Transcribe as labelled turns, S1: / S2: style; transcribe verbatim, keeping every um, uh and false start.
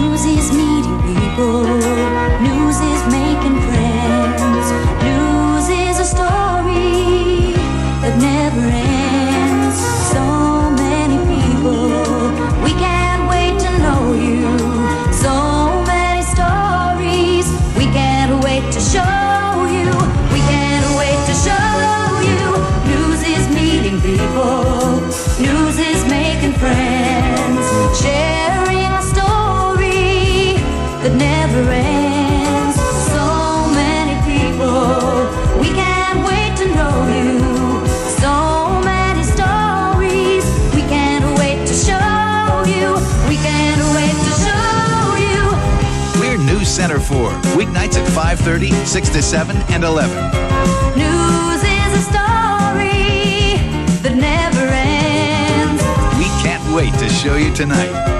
S1: News is meeting people. News is making friends. News is a story that never ends. So many people, we can't wait to know you. So many stories, we can't wait to show you. We can't wait to show you. News is meeting people. News is making friends. Sharing a story that never ends. So many people, we can't wait to know you. So many stories, we can't wait to show you. We can't wait to show you.
S2: We're News Center four, weeknights at five thirty, six to seven, and eleven.
S1: News is a story that never ends.
S2: We can't wait to show you tonight.